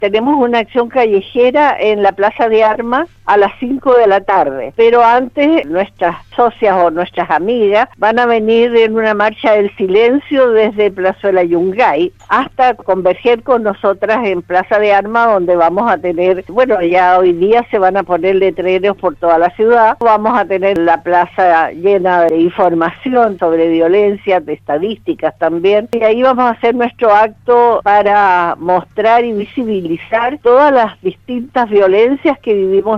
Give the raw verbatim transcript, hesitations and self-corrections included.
Tenemos una acción callejera en la Plaza de Armas a las cinco de la tarde, pero antes nuestras socias o nuestras amigas van a venir en una marcha del silencio desde Plazuela Yungay hasta converger con nosotras en Plaza de Armas, donde vamos a tener, bueno, ya hoy día se van a poner letreros por toda la ciudad, vamos a tener la plaza llena de información sobre violencia, de estadísticas también, y ahí vamos a hacer nuestro acto para mostrar y visibilizar todas las distintas violencias que vivimos